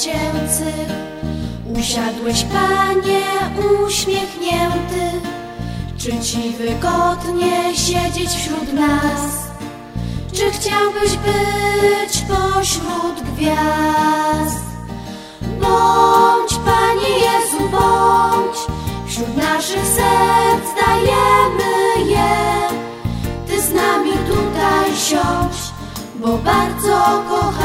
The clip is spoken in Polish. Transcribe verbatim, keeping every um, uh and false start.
dziecięcych. Usiadłeś, Panie, uśmiechnięty. Czy Ci wygodnie siedzieć wśród nas? Czy chciałbyś być pośród gwiazd? Bądź, Panie Jezu, bądź, wśród naszych serc dajemy je. Ty z nami tutaj siądź, bo bardzo kochamy.